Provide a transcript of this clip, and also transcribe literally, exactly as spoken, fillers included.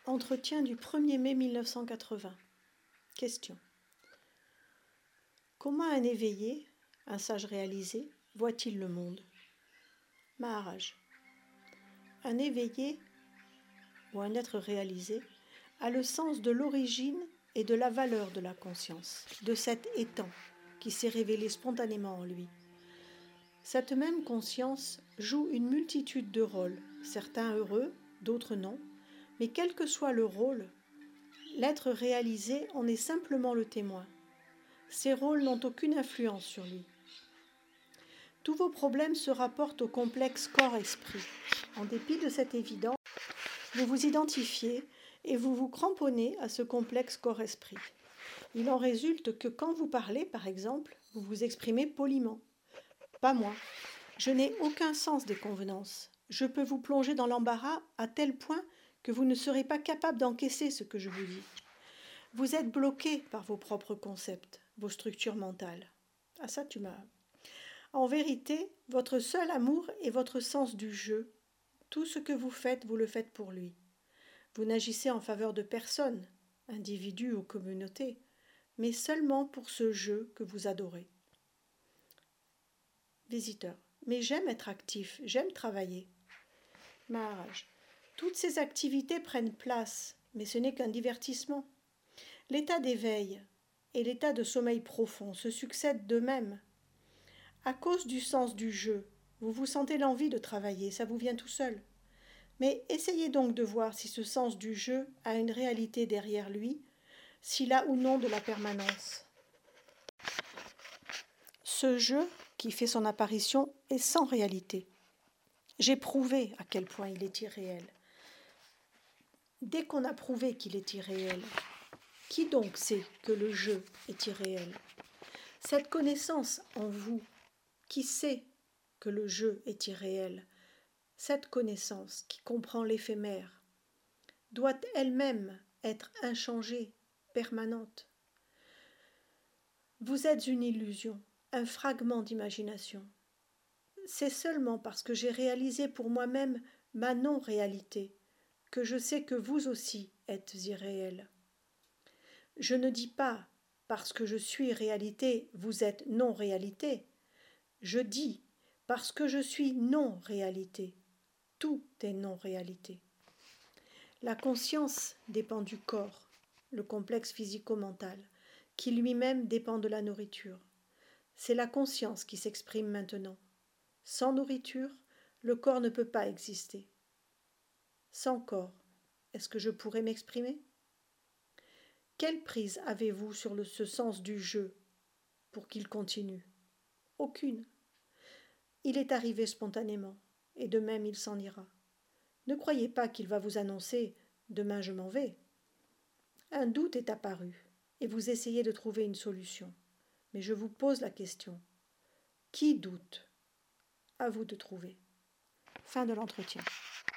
Entretien du premier mai mille neuf cent quatre-vingts. Question. Comment un éveillé, un sage réalisé, voit-il le monde? Maharaj. Un éveillé ou un être réalisé a le sens de l'origine et de la valeur de la conscience, de cet étang qui s'est révélé spontanément en lui. Cette même conscience joue une multitude de rôles, certains heureux, d'autres non, mais quel que soit le rôle, l'être réalisé en est simplement le témoin. Ces rôles n'ont aucune influence sur lui. Tous vos problèmes se rapportent au complexe corps-esprit. En dépit de cette évidence, vous vous identifiez et vous vous cramponnez à ce complexe corps-esprit. Il en résulte que quand vous parlez, par exemple, vous vous exprimez poliment. Pas moi. Je n'ai aucun sens des convenances. Je peux vous plonger dans l'embarras à tel point que vous ne serez pas capable d'encaisser ce que je vous dis. Vous êtes bloqué par vos propres concepts, vos structures mentales. Ah ça, tu m'as... En vérité, votre seul amour est votre sens du jeu. Tout ce que vous faites, vous le faites pour lui. Vous n'agissez en faveur de personne, individu ou communauté, mais seulement pour ce jeu que vous adorez. Visiteur. Mais j'aime être actif, j'aime travailler. Maharaj. Toutes ces activités prennent place, mais ce n'est qu'un divertissement. L'état d'éveil et l'état de sommeil profond se succèdent d'eux-mêmes. À cause du sens du jeu, vous vous sentez l'envie de travailler, ça vous vient tout seul. Mais essayez donc de voir si ce sens du jeu a une réalité derrière lui, s'il a ou non de la permanence. Ce jeu qui fait son apparition est sans réalité. J'ai prouvé à quel point il est irréel. Dès qu'on a prouvé qu'il est irréel, qui donc sait que le jeu est irréel? Cette connaissance en vous, qui sait que le jeu est irréel, cette connaissance qui comprend l'éphémère, doit elle-même être inchangée, permanente. Vous êtes une illusion, un fragment d'imagination. C'est seulement parce que j'ai réalisé pour moi-même ma non-réalité que je sais que vous aussi êtes irréel. Je ne dis pas parce que je suis réalité, vous êtes non-réalité. Je dis parce que je suis non-réalité. Tout est non-réalité. La conscience dépend du corps, le complexe physico-mental, qui lui-même dépend de la nourriture. C'est la conscience qui s'exprime maintenant. Sans nourriture, le corps ne peut pas exister. Sans corps, est-ce que je pourrais m'exprimer? Quelle prise avez-vous sur le, ce sens du jeu pour qu'il continue? Aucune. Il est arrivé spontanément, et de même il s'en ira. Ne croyez pas qu'il va vous annoncer « demain je m'en vais ». Un doute est apparu, et vous essayez de trouver une solution. Mais je vous pose la question. Qui doute? À vous de trouver. Fin de l'entretien.